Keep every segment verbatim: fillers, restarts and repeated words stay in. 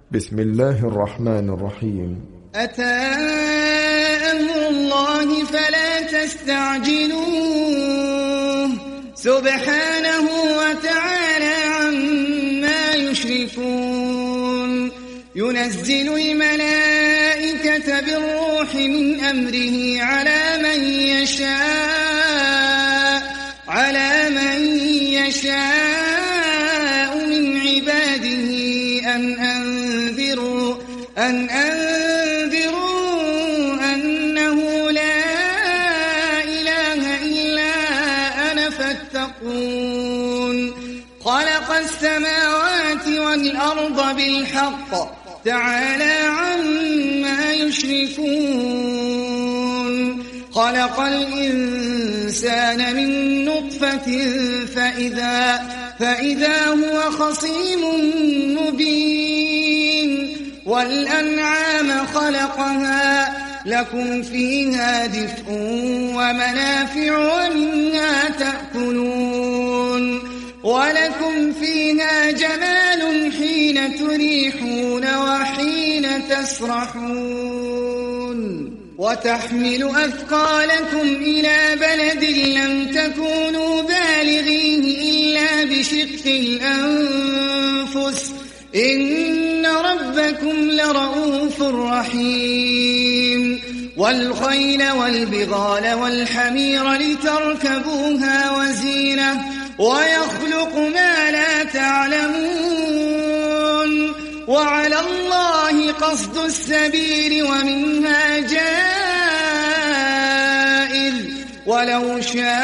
بسم الله الرحمن الرحيم. أتى أمر الله فلا تستعجلوه سبحانه وتعالى عما يشركون. ينزل الملائكة بالروح من أمره على من يشاء على من يشاء من عباده أن أنذروا أن أنذروا أنه لا إله إلا أنا فاتقون. خلق السماوات والأرض بالحق تعالى عما يشركون. خلق الإنسان من نطفة فإذا, فإذا هو خصيم مبين. والأنعام خلقها لكم فيها دفء ومنافع ومنها تأكلون. ولكم فيها جمال حين تريحون وحين تسرحون. وتحمل أثقالكم إلى بلد لم تكونوا بالغيه إلا بشق الأنفس إن ربكم لرؤوف رحيم. والخيل والبغال والحمير لتركبوها وزينة ويخلق ما لا تعلمون. وعلى الله قصد السبيل ومنها جائر ولو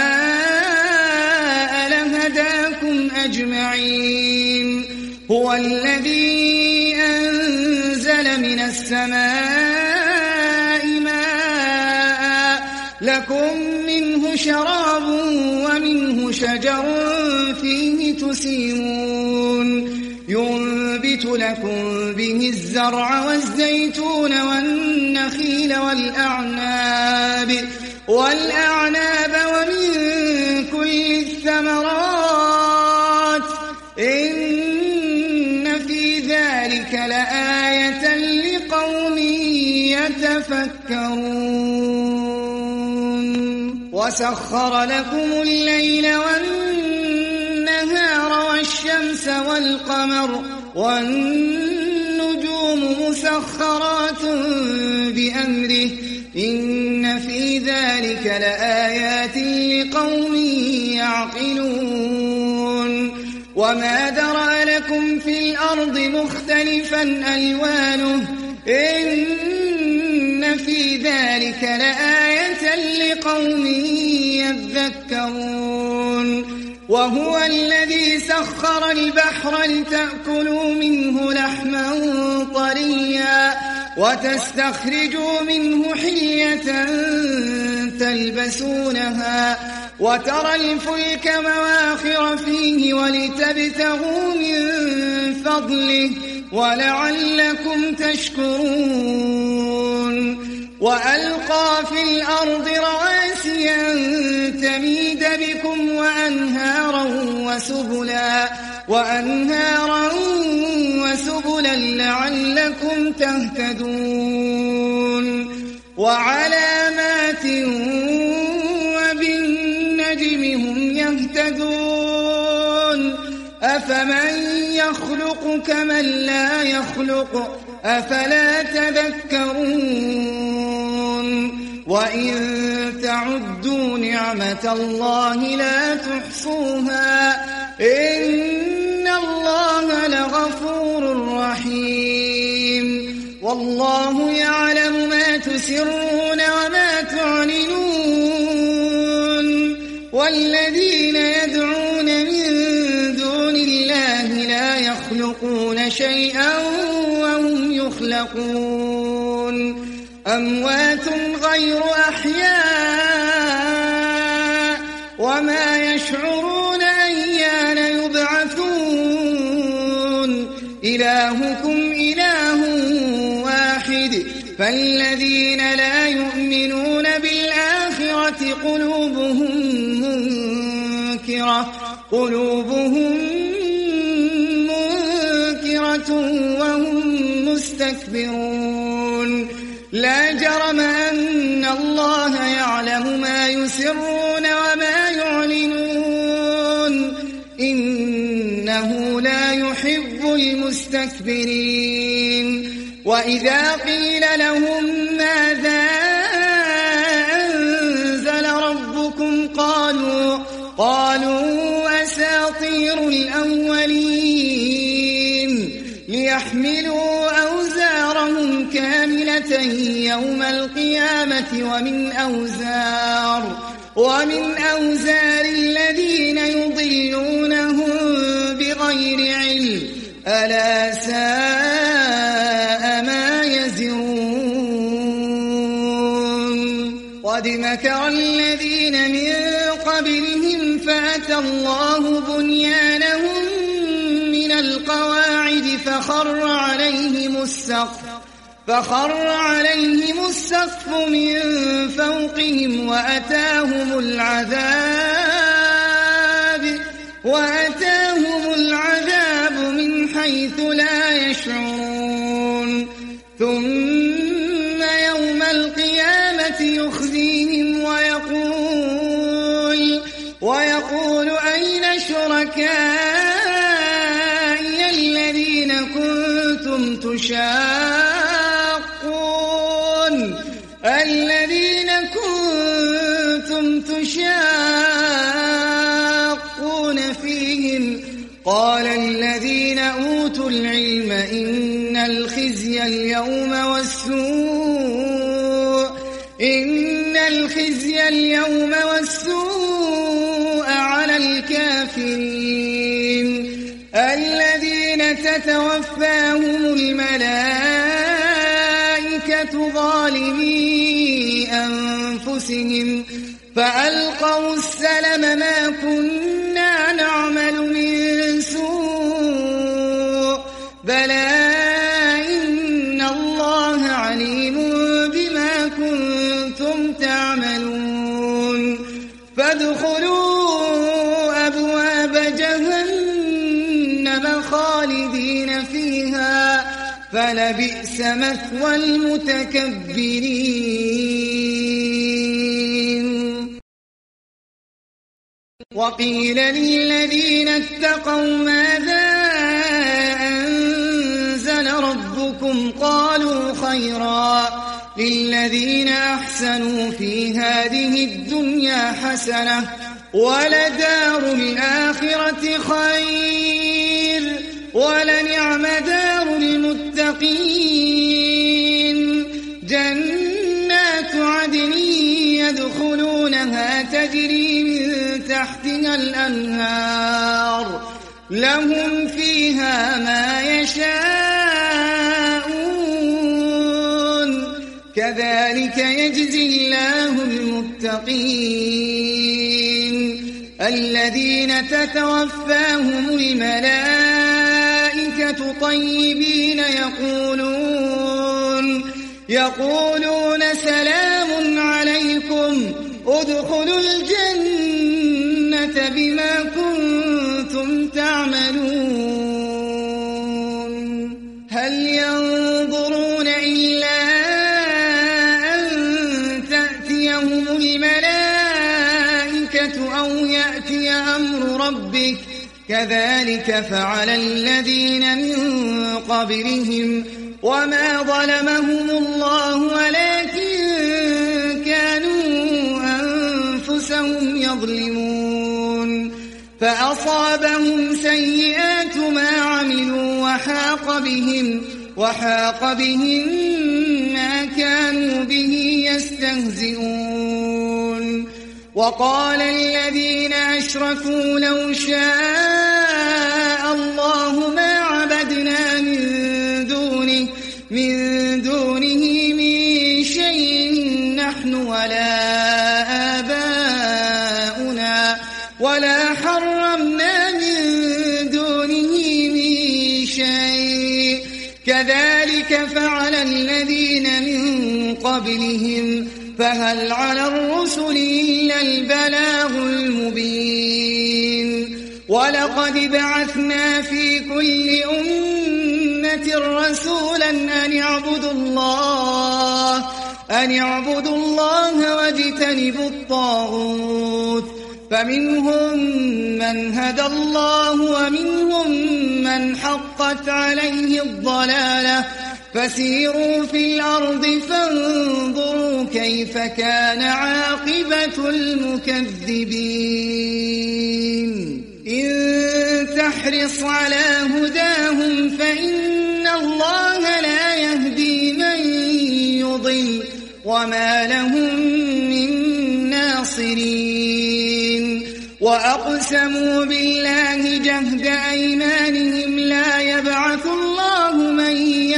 شاء لهداكم أجمعين. هو الذي أنزل من السماء ماء لكم منه شراب ومنه شجر فيه تسيمون. ينبت لكم به الزرع والزيتون والنخيل والأعناب والأعناب ومن كل الثمرات إن في ذلك لآية لقوم يتفكرون. وسخر لكم الليل والنهار والشمس والقمر والنجوم مسخرات بأمره إن في ذلك لآيات لقوم يعقلون. وما ذرأ لكم في الأرض مختلفا ألوانه إن في ذلك لآية لقوم يذكرون. وهو الذي سخر البحر لتأكلوا منه لحما طريا وتستخرجوا منه حلية تلبسونها وترى الفلك مواخر فيه ولتبتغوا من فضله ولعلكم تشكرون. وألقى في الأرض رواسي أن تميد بكم وأنهارا وسبلا وأنهارا وسبلا لعلكم تهتدون. وعلامات وبالنجم هم يهتدون. أفمن يخلق كمن لا يخلق أفلا تذكرون. وإن تعدوا نعمة الله لا تحصوها إن الله لغفور رحيم. والله يعلم ما تسرون وما تعلنون. والذين يدعون من دون الله لا يخلقون شيئا وهم يخلقون. أموات غير أحياء وما يشعرون أيان يبعثون. إلهكم إله واحد فالذين لا يؤمنون بالآخرة قلوبهم منكرة قلوبهم منكرة وهم مستكبرون لا جرم أن الله يعلم ما يسرون وما يعلنون إنه لا يحب المستكبرين وإذا قيل لهم ماذا أنزل ربكم قالوا قالوا أساطير الأولين ليحملوا أوزارهم كاملة يوم القيامة ومن أوزار ومن أوزار الذين يضلونهم بغير علم ألا ساء ما يزرون قد مكر الذين من قبلهم فأتى الله بنيانهم من القواعد فخر عليهم السقف فخر عليهم السقف من فوقهم وأتاهم العذاب وأتاهم العذاب من حيث لا يشعرون ثم يوم القيامة يخزيهم ويقول ويقول أين شركائي الذين كنتم تشاقون الذين كنتم تشاقون فيهم قال الذين أوتوا العلم إن الخزي اليوم والسوء إن الخزي اليوم والسوء على الكافرين الذين تتوفاهم الملائكة ظالمي أنفسهم فألقوا السلم ما كنا نعمل من سوء بلى إن الله عليم بما كنتم تعملون فادخلوا أبواب جهنم خالدين فيها فلبئس مثوى المتكبرين وقيل للذين اتقوا ماذا أنزل ربكم قالوا خيرا للذين أحسنوا في هذه الدنيا حسنة ولدار الآخرة خير ولنعم دار المتقين جنات عدن يدخلونها تجري من تحتها الأنهار لهم فيها ما يشاءون كذلك يجزي الله المتقين الذين تتوفاهم الملائكة طيبين يقولون يقولون سلام عليكم ادخلوا الجنة بما كنتم تعملون هل ينظرون إلا أن تأتيهم الملائكة أو يأتي أمر ربك كذلك فعل الذين من قبلهم وما ظلمهم الله ولكن كانوا أنفسهم يظلمون فأصابهم سيئات ما عملوا وحاق بهم وحاق بهم ما كانوا به يستهزئون وقال الذين أشركوا لو شاء الله ما عبدنا من دونه من دونه من شيء نحن ولا آباؤنا ولا حرمنا من دونه من شيء كذلك فعل الذين من قبلهم فهل على الرسل إلا البلاغ المبين ولقد بعثنا في كل أمة أمة رسولا أن اعبدوا الله أن اعبدوا الله واجتنبوا الطاغوت فمنهم من هدى الله ومنهم من حقت عليه الضلالة فسيروا في الأرض فانظروا كيف كان عاقبة المكذبين إن تحرص على هداهم فإن الله لا يهدي من يضل وما لهم من ناصرين وأقسموا بالله جهد أيمانهم لا يبعث الله من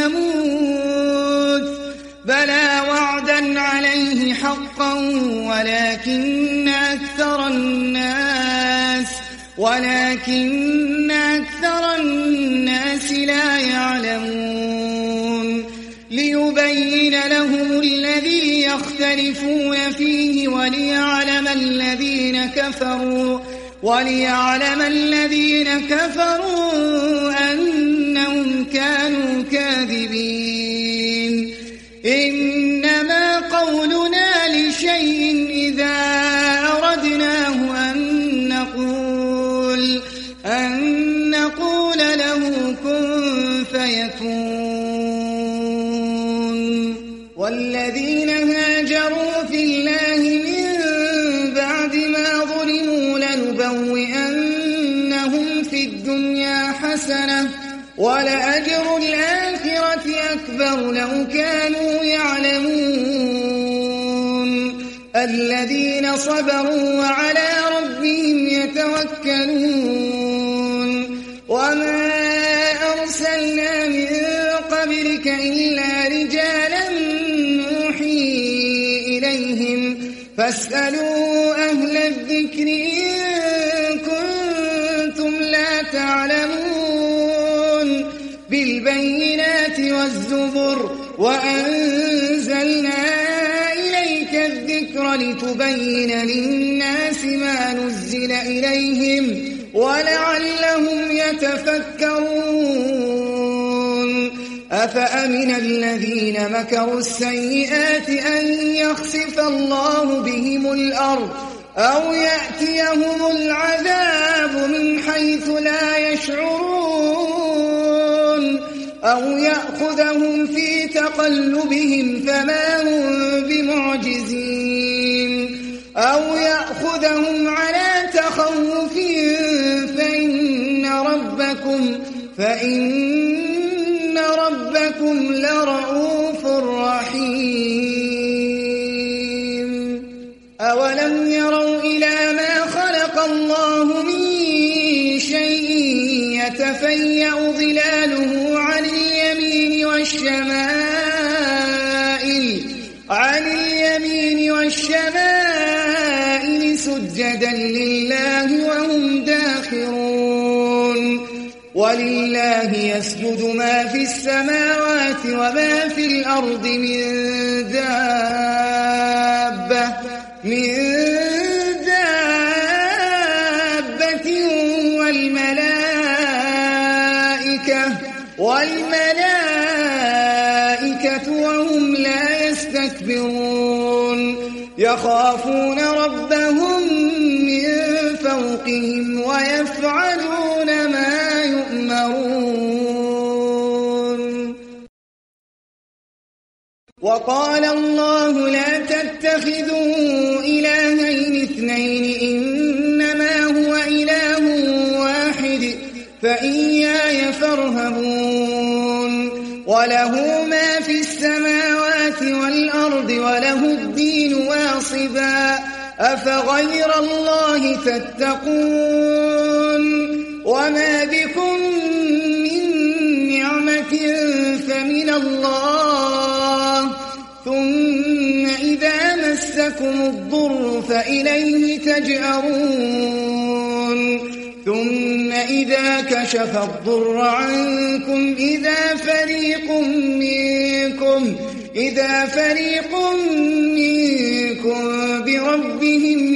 يموت بلى وعدا عليه حقا ولكن أكثر الناس ولكن أكثر الناس لا يعلمون ليبين لهم الذي يختلفون فيه وليعلم الذين كفروا وليعلم الذين كفروا أنهم كانوا كاذبين إنما قولنا لشيء إذا أردناه أن نقول أن نقول له كن فيكون والذين هاجروا في الله من بعد ما ظلموا لنبوئنهم في الدنيا حسنة ولأجر الآخرة أكبر لو كانوا يعلمون الذين صبروا وعلى ربهم يتوكلون وما أرسلنا من قبلك إلا رجالا نوحي إليهم فاسألوا أهل الذكر إن كنتم لا تعلمون بالبينات والزبر وأنزلنا إليك الذكر لتبين للناس ما نزل إليهم ولعلهم يتفكرون أفأمن الذين مكروا السيئات أن يخسف الله بهم الأرض أو يأتيهم العذاب من حيث لا يشعرون أو يأخذهم في تقلبهم فما هم بمعجزين أو يأخذهم على تخوف فإن ربكم فإن ربكم لرؤوف رحيم أولم يروا إلى ما خلق الله من شيء يتفيأ ظلاله عن اليمين والشمائل عن اليمين والشمائل سجدا لله وهم داخرون ولله يسجد ما في السماوات وما في الأرض من دابة من دابة والملائكة والملائكة وهم لا يستكبرون يخافون ربهم من فوقهم ويفعلون ما يؤمرون وقال الله لا تتخذوا إلهين اثنين إنما هو إله واحد فإياي فارهبون وله ما في السماوات والأرض وله الدين واصبا أفغير الله تتقون وما بكم من نعمة فمن الله ثم إذا مسكم الضر فإليه تجأرون ثم إذا كشف الضر عنكم إذا فريق منكم إذا فريق منكم بربهم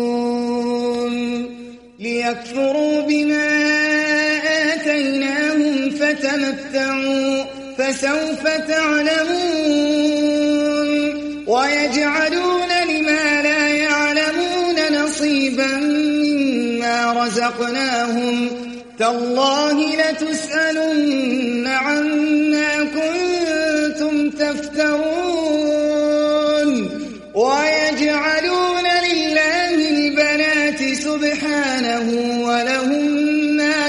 يشركون ليكفروا بما آتيناهم تمتعوا فسوف تعلمون ويجعلون لما لا يعلمون نصيبا مما رزقناهم تالله لتسألن عما كنتم تفترون ويجعلون لله البنات سبحانه ولهم ما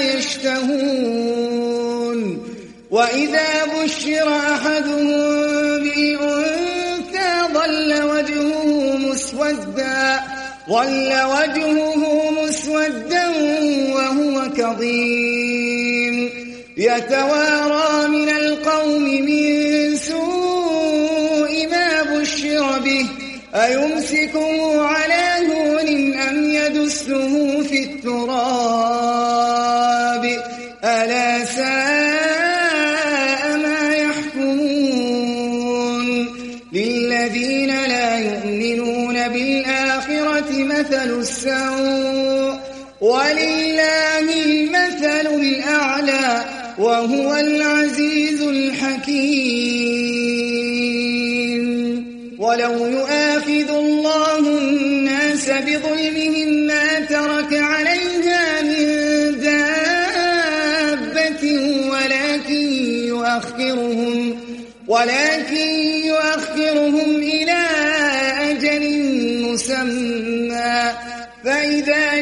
يشتهون وإذا بشر أحدهم بالأنثى ظل وجهه مسودا ظل وجهه مسودا وهو كظيم يتوارى من القوم من سوء ما بشر به أيمسكه على هون أم يدسه في التراب ألا ساء ما يحكمون للذين لا يؤمنون بالآخرة مثل السوء ولله المثل الأعلى وهو العزيز الحكيم ولو يؤاخذ الله الناس بظلمهم ما ترك عليها من دابة ولكن يؤخرهم ولكن يؤخرهم إلى أجل مسمى فإذا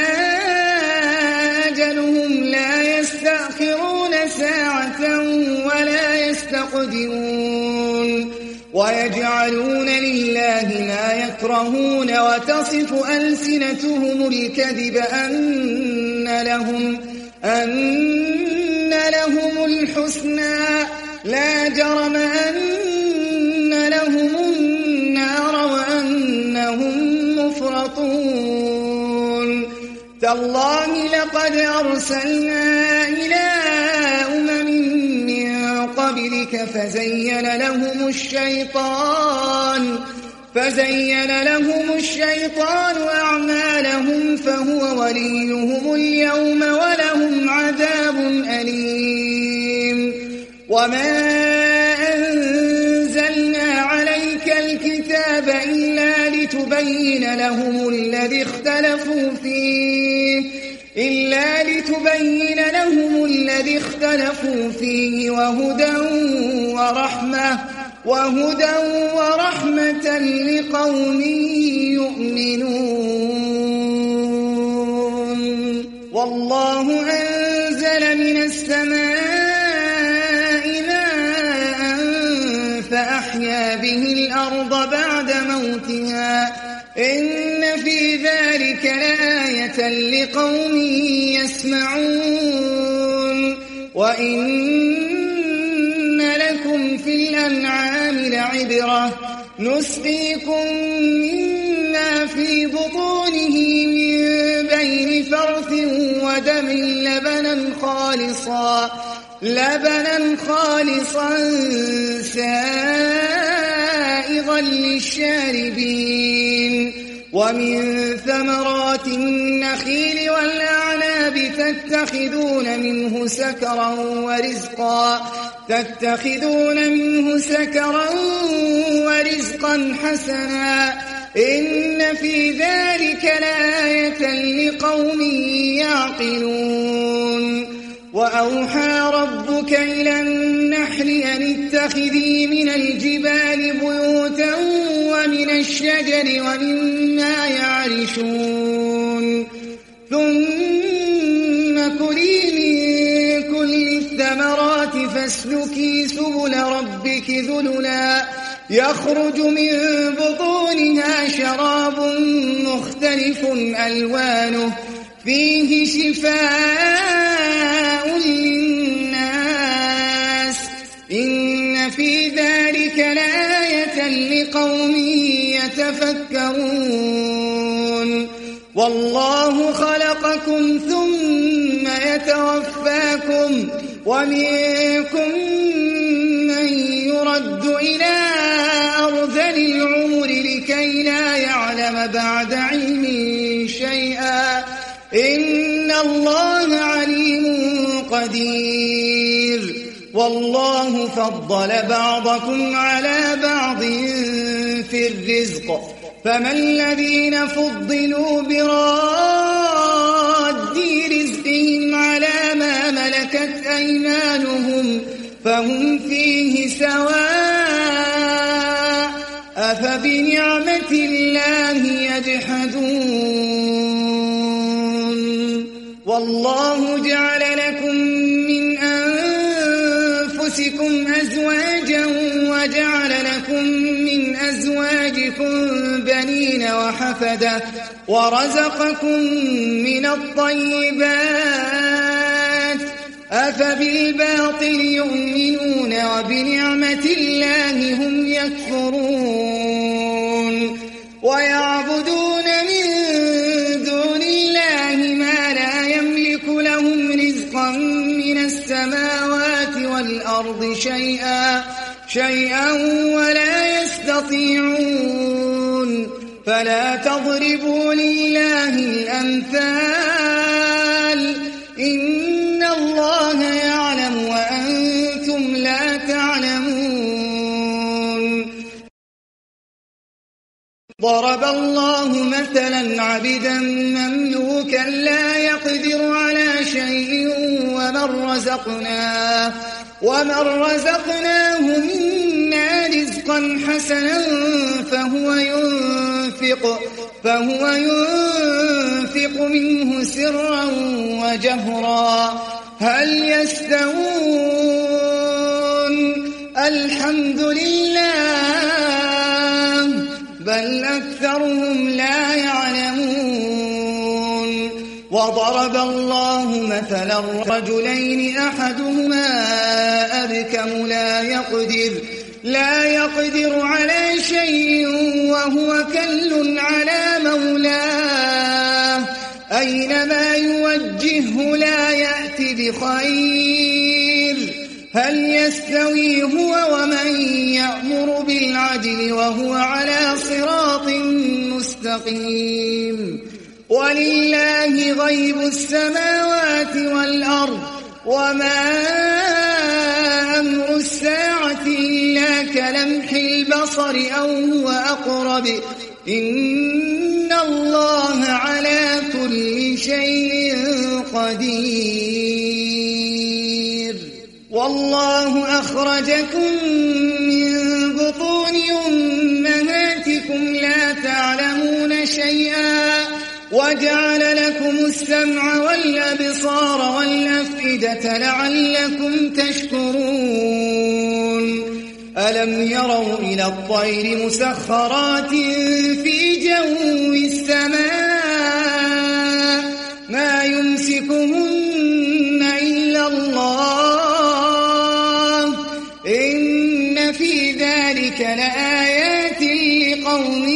جاء أجلهم لا يستأخرون ساعة ولا يستقدمون ويجعلون لله ما يكرهون وتصف ألسنتهم الكذب أن لهم أن لهم الحسنى لا جرم أن لهم النار وأنهم مفرطون تالله لقد أرسلنا إلى أمم من قبلك فزين لهم الشيطان فزين لهم الشيطان أعمالهم فهو وليهم اليوم ولهم عذاب أليم وما أنزلنا عليك الكتاب إلا لتبين لهم الذي اختلفوا فيه إلا لتبين لهم الذي اختلفوا فيه وهدى ورحمة وهدى ورحمة لقوم يؤمنون والله أنزل من السماء ماء فأحيا به الأرض بعد موتها إن في ذلك لآية لقوم يسمعون وإن لكم في الأنعام لعبرة نسقيكم مما في بطونه من بين فرث ودم لبنا خالصا لبنا خالصا سائغا للشاربين ومن ثمرات النخيل والأعناب تتخذون منه سكرا ورزقا تتخذون منه سكرا ورزقا حسنا إن في ذلك لآية لقوم يعقلون وأوحى ربك إلى النحل أن اتخذي من الجبال بيوتا ومن الشجر ومما يعرشون ثم كلي من كل الثمرات فاسلكي سبل ربك ذللا يخرج من بطونها شراب مختلف ألوانه فيه شفاء للناس إن في ذلك لآية لقوم يتفكرون والله خلقكم ثم يتوفاكم ومنكم من يرد إلى أرذل العمر لكي لا يعلم بعد علم شيئا إن الله عليم قدير والله فضل بعضكم على بعض في الرزق فما الذين فضلوا براد رزقهم على ما ملكت أيمانهم فهم فيه سواء أفبنعمة الله يجحدون والله جعل لكم من أنفسكم أزواجا وجعل لكم من أزواجكم بنين وحفدة ورزقكم من الطيبات أفبالباطل يؤمنون وبنعمة الله هم يكفرون ويعبدون من دون الله ما لا يملك لهم رزقا من السماوات والأرض شيئا شيئا ولا يستطيعون فلا تضربوا لله الأمثال إن الله يعلم وأنتم لا تعلمون ضرب الله مثلا عبدا مملوكا لا يقدر على شيء ومن رزقناه ومن رزقناه منا رزقا حسنا فهو ينفق فهو ينفق منه سرا وجهرا هل يستوون الحمد لله بل أكثرهم لا يعلمون وضرب الله مثلا رجلين أحدهما أبكم لا يقدر لا يقدر على شيء وهو كل على مولاه أينما يوجهه لا يأتي بخير هل يستوي هو ومن يأمر بالعدل وهو على صراط مستقيم ولله غيب السماوات والأرض وما أمر الساعة إلا كلمح البصر أو هو أقرب إن الله على كل شيء قدير والله أخرجكم من بطون أمهاتكم لا تعلمون شيئا وجعل لكم السمع والأبصار والأفئدة لعلكم تشكرون ألم يروا إلى الطير مسخرات في جو السماء ما يمسكهن إلا الله إن في ذلك لآيات لقوم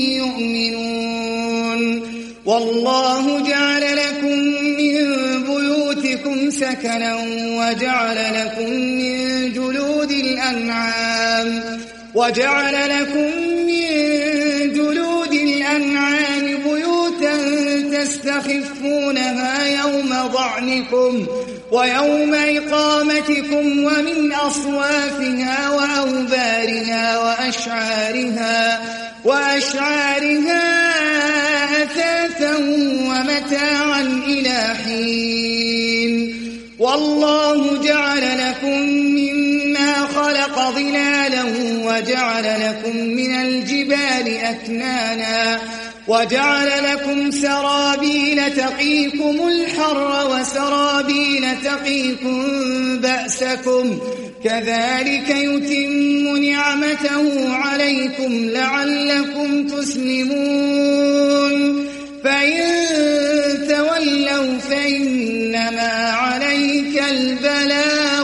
يؤمنون والله جعل لكم من بيوتكم سكنا وجعل لكم من جلود الأنعام وجعل لكم من جلود الأنعام بيوتا تستخفونها يوم ضعنكم ويوم إقامتكم ومن أصوافها وأوبارها وأشعارها وأشعارها أثاثا ومتاعا إلى حين والله جعل لكم مما خلق ظلالا وجعل لكم من الجبال أكنانا وجعل لكم سرابيل تقيكم الحر وسرابيل تقيكم بأسكم كذلك يتم نعمته عليكم لعلكم تسلمون فإن تولوا فإنما عليك البلاغ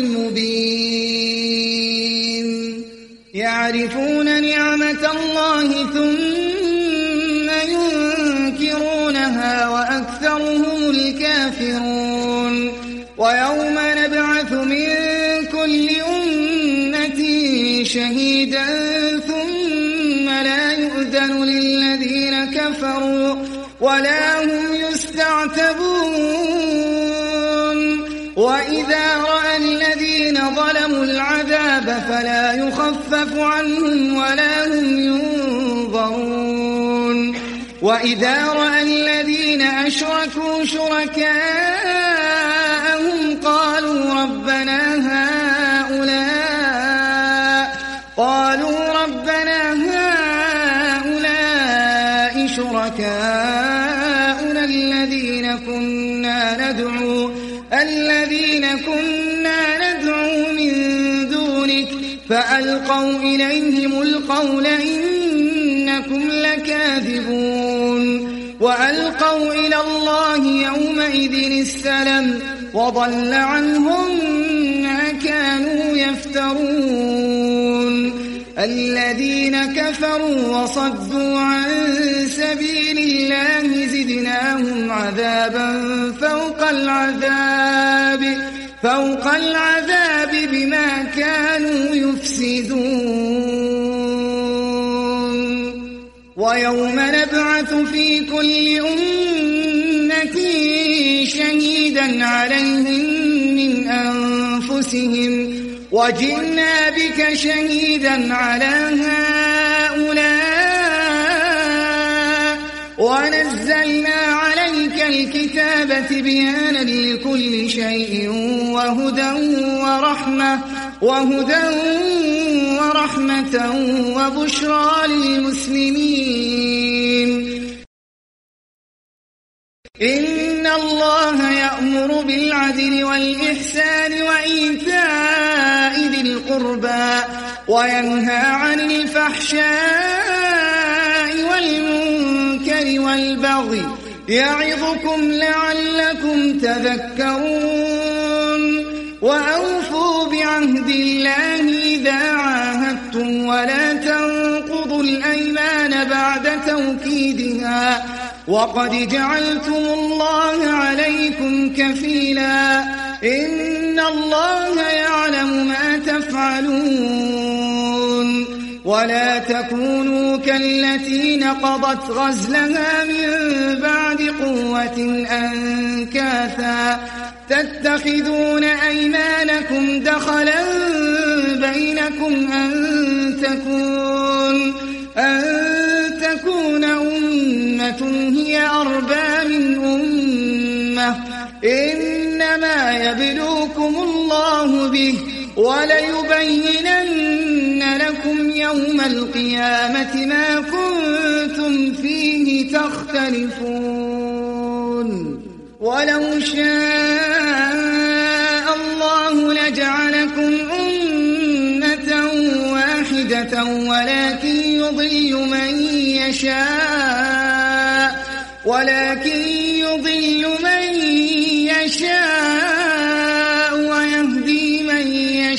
المبين يعرفون نعمة الله ثم ينكرونها وأكثرهم الكافرون ويوم نبعث من كل أمة شهيدا ثم لا يؤذن للذين كفروا ولا هم يستعتبون وإذا رأى الذين أقاموا العذاب فلا يخفف عنهم ولا هم ينظرون وإذا رأى الذين أشركوا شركاءهم قالوا ربنا هؤلاء قالوا ربنا هؤلاء شركاؤنا الذين كنا ندعو الذين كنا ندعو من دونك فألقوا إليهم القول إنكم لكاذبون وألقوا إلى الله يومئذ السلم وضل عنهم ما كانوا يفترون الذين كفروا وصدوا عن سبيل الله زدناهم عذابا فوق العذاب فوق العذاب بما كانوا يفسدون ويوم نبعث في كل أمة شهيدا عليهم من أنفسهم وجئنا بك شهيدا على هؤلاء ونزلنا عليك الكتاب تبيانا لكل شيء وهدى ورحمة وهدى ورحمة وبشرى للمسلمين إن الله يأمر بالعدل والإحسان وإيتاء ذي القربى وينهى عن الفحشاء والمنكر والبغي يعظكم لعلكم تذكرون وأوفوا بعهد الله إذا عاهدتم ولا تنقضوا الأيمان بعد توكيدها وقد جعلتم الله عليكم كفيلا إن الله يعلم ما تفعلون ولا تكونوا كالتي نقضت غزلها من بعد قوة أنكاثا تتخذون أيمانكم دخلا بينكم أن تكون أن تكون أمة هي أربى من أمة إنما يبلوكم الله به وليبينن لكم يوم القيامة ما كنتم فيه تختلفون ولو شاء الله لجعلكم أمة واحدة ولكن يضل من يشاء ولكن يضل من يشاء ويهدي من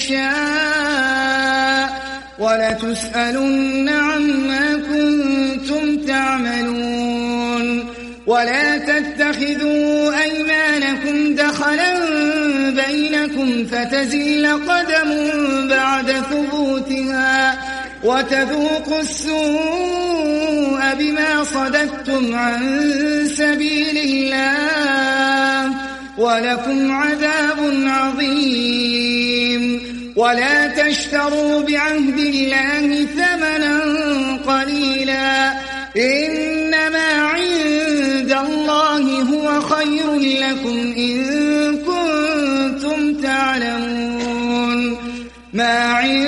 يشاء ولتسألن عما كنتم تعملون ولا تتخذوا أيمانكم دخلا بينكم فتزل قدم بعد ثبوتها وتذوقوا السوء بما صددتم عن سبيل الله ولكم عذاب عظيم ولا تشتروا بعهد الله ثمنا قليلا إنما عند الله هو خير لكم إن كنتم تعلمون ما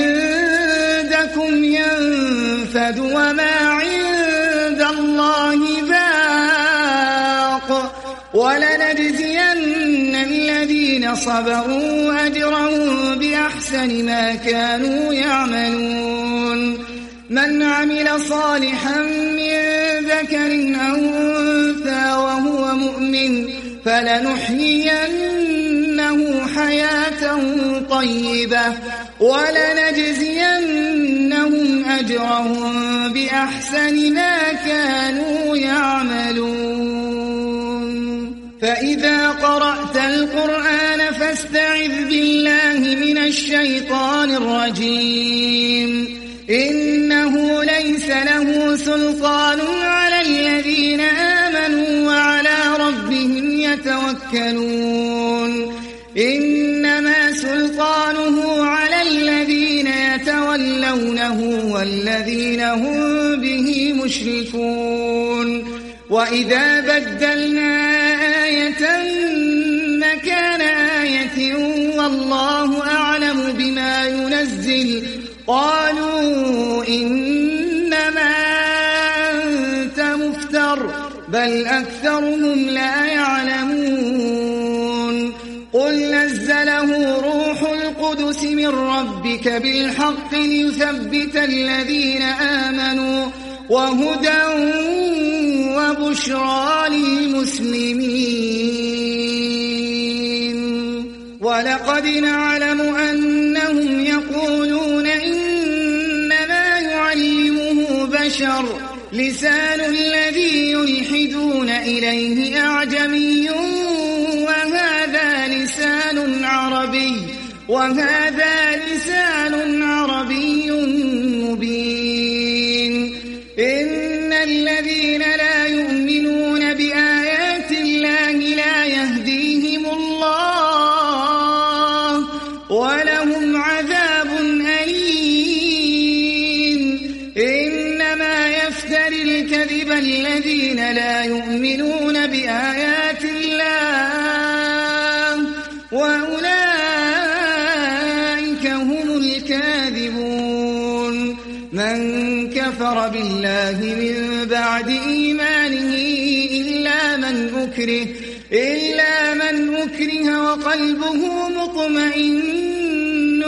عندكم ينفد وما عند الله باق ولنجزين الذين صبروا أجرهم بأحسن ما كانوا يعملون من عمل صالحا من ذكر أو أنثى وهو مؤمن فلنحيينه حياة طيبة ولنجزينهم أجرهم بأحسن ما كانوا يعملون فإذا قرأت القرآن فاستعذ بالله من الشيطان الرجيم إنه ليس له سلطان على الذين آمنوا وعلى ربهم يتوكلون إنما سلطانه على يصلونه والذين هم به مشركون وإذا بدلنا آية مكان آية والله أعلم بما ينزل قالوا إنما أنت مفتر بل أكثرهم لا يعلمون قل نزله روح القدس من ربك بالحق ليثبت الذين آمنوا وهدى وبشرى للمسلمين ولقد نعلم أنهم يقولون إنما يعلمه بشر لسان الذي يلحدون إليه أعجمي وهذا لسان عربي وهذا لسان عربي مبين إن الذين لا يؤمنون بآيات الله لا يهديهم الله ولهم عذاب أليم إنما يفتري الكذب الذين لا يؤمنون بآيات الله وأولئك هم الكاذبون من كفر بالله من بعد إيمانه إلا من أكره إلا من أكره وقلبه مطمئن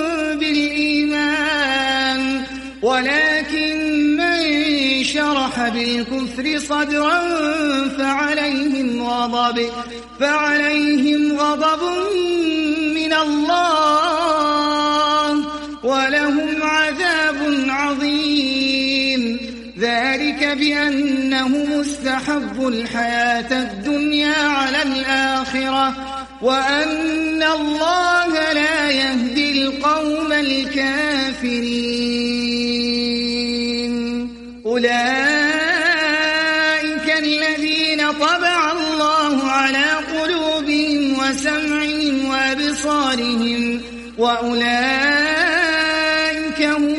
بالإيمان ولكن من شرح بالكفر صدرا فعليهم غضب فعليهم غضب من الله ولهم عذاب عظيم ذلك بأنهم استحبوا الحياة الدنيا على الآخرة وأن الله لا يهدي القوم الكافرين أولئك الذين طبع الله على قلوبهم وسمعهم وأبصارهم وأولئك هم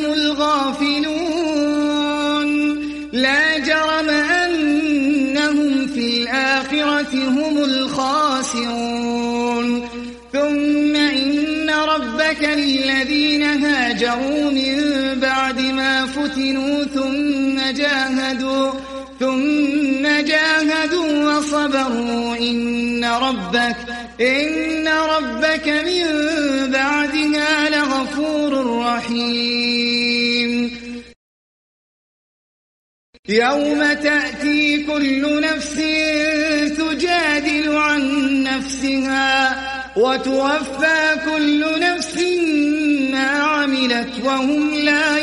الغافلون لا جرم أنهم في الآخرة هم الخاسرون ثم إن ربك للذين هاجروا من بعد ما فتنوا ثم جاهدوا ثم جاهدوا وصبروا إن ربك إن ربك من بعدها لغفور رحيم يوم تأتي كل نفس تجادل عن نفسها وتوفى كل نفس ما عملت وهم لا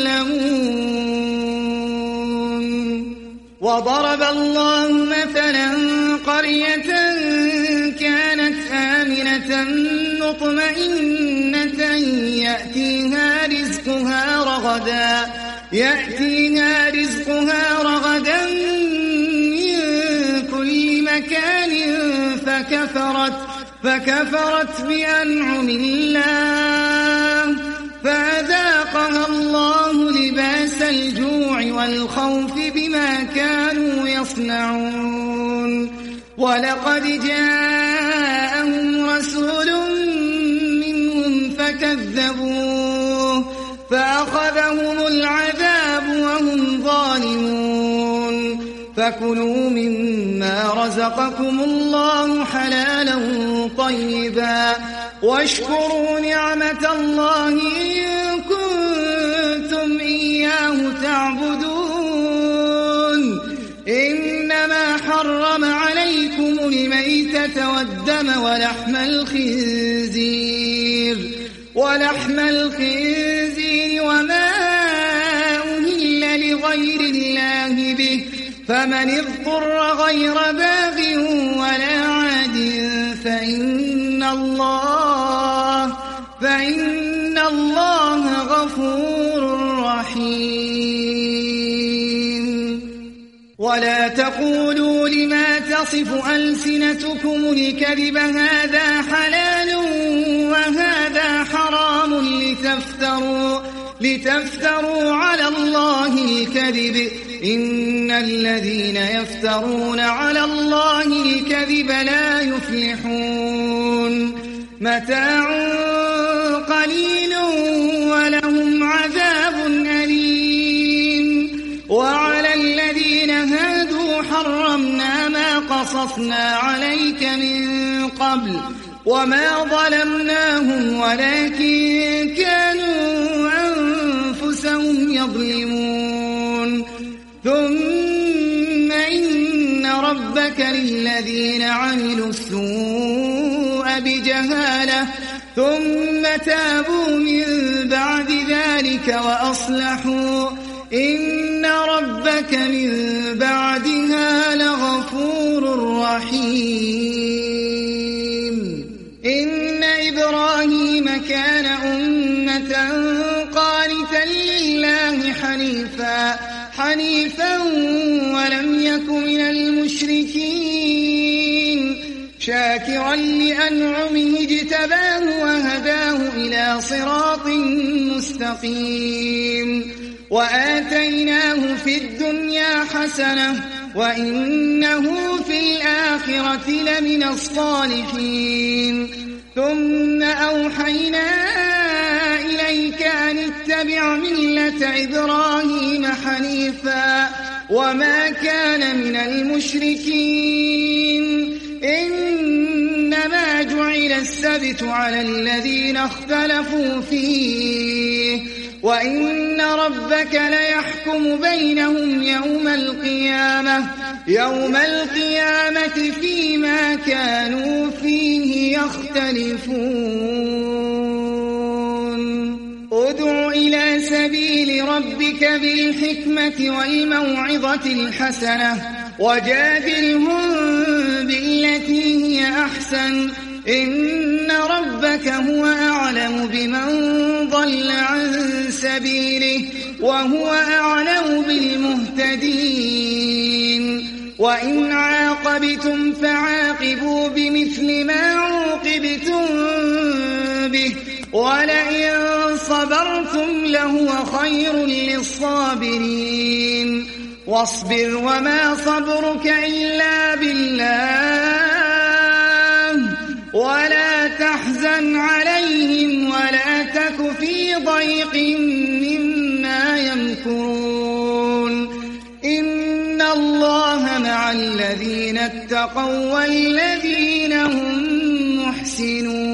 يظلمون وضرب الله مثلا قرية كانت آمنة مطمئنة يأتيها رزقها رغدا يأتيها رزقها رغدا من كل مكان فكفرت فكفرت بأنعم الله فأذاقها الله لباس الجوع والخوف بما كانوا يصنعون ولقد جاءهم رسول منهم فكذبوه فأخذهم العذاب وهم ظالمون فكلوا مما رزقكم الله حلالا طيبا واشكروا نعمة الله إن كنتم إياه تعبدون إنما حرم عليكم الميتة والدم ولحم الخنزير ولحم الخنزير وما أهل لغير الله به فمن اضطر غير باغ ولا عاد فإن الله فإن الله غفور رحيم ولا تقولوا لما تصف ألسنتكم الكذب هذا حلال وهذا حرام لتفتروا لتفتروا على الله الكذب إن الذين يفترون على الله الكذب لا يفلحون متاع قليل ولهم عذاب أليم وعلى الذين هادوا حرمنا ما قصصنا عليك من قبل وما ظلمناهم ولكن كانوا أنفسهم يظلمون ثم إن ربك للذين عملوا السوء بجهالة ثم تابوا من بعد ذلك وأصلحوا إن ربك من بعدها لغفور رحيم إن إبراهيم كان أمة قانتا لله حنيفا حنيفا ولم يك من المشركين شاكرا لأنعمه اجتباه وهداه إلى صراط مستقيم وآتيناه في الدنيا حسنة وإنه في الآخرة لمن الصالحين ثم أوحينا إليك أن اتبع ملة إبراهيم حنيفا وما كان من المشركين إنما جعل السبت على الذين اختلفوا فيه وإن ربك ليحكم بينهم يوم القيامة يوم القيامة فيما كانوا فيه يختلفون ادع إلى سبيل ربك بالحكمة والموعظة الحسنة وجادلهم بالتي هي أحسن إن ربك هو أعلم بمن ضل عن سبيله وهو أعلم بالمهتدين وإن عاقبتم فعاقبوا بمثل ما عوقبتم به ولئن صبرتم لهو خير للصابرين واصبر وما صبرك إلا بالله ولا تحزن عليهم ولا تك في ضيق مما يمكرون إن الله مع الذين اتقوا والذين هم محسنون